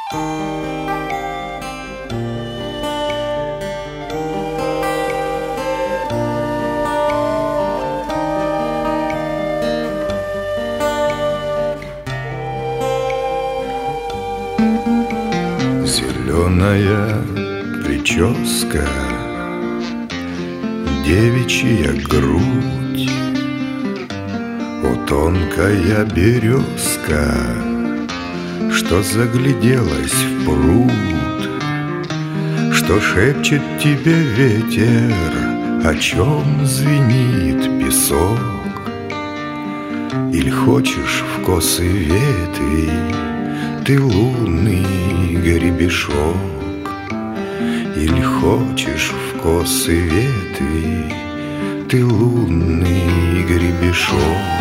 Зеленая прическа, девичья грудь, о, тонкая березка, что загляделась в пруд, что шепчет тебе ветер, о чем звенит песок. Или хочешь в косы ветви ты лунный гребешок, или хочешь в косы ветви ты лунный гребешок.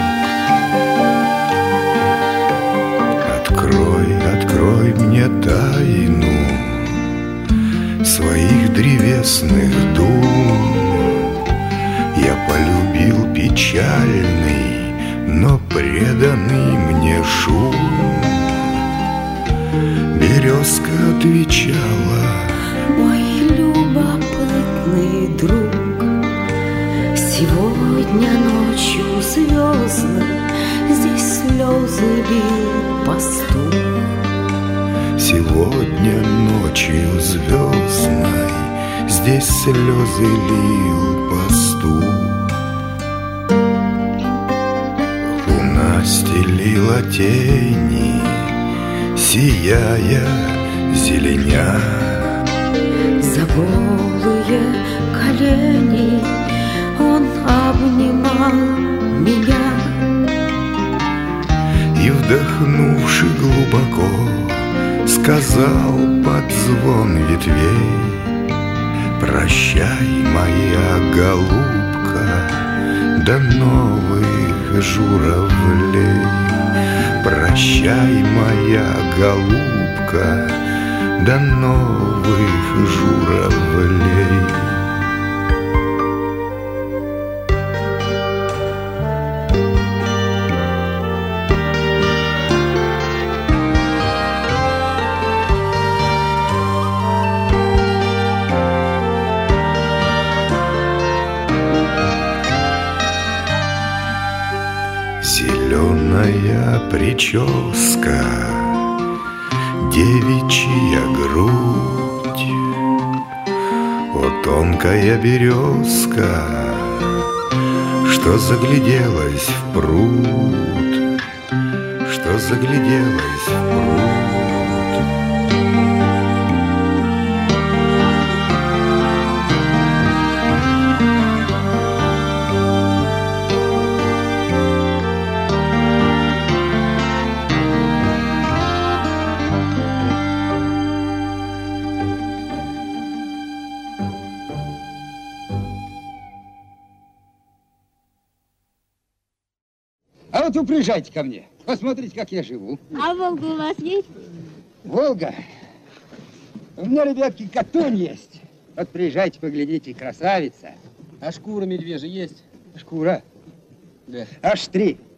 Открой, открой мне тайну своих древесных дум. Я полюбил печальный, но преданный мне шум. Березка отвечала: мой любопытный друг, сегодня ночью звездной здесь слезы лил пастух. Сегодня ночью звездной здесь слезы лил пастух. Луна стелила тени, сияя, зеленя. За голые колени он обнимал меня. И, вдохнувши глубоко, сказал под звон ветвей: прощай, моя голубка, до новых журавлей. Прощай, моя голубка, до новых журавлей. Зеленая прическа, девичья грудь, о, тонкая березка, что загляделась в пруд, что загляделась в пруд. А вот вы приезжайте ко мне, посмотрите, как я живу. А Волга у вас есть? Волга? У меня, ребятки, Катунь есть. Вот приезжайте, поглядите, красавица. А шкура медвежья есть? Шкура? Да. Аж 3.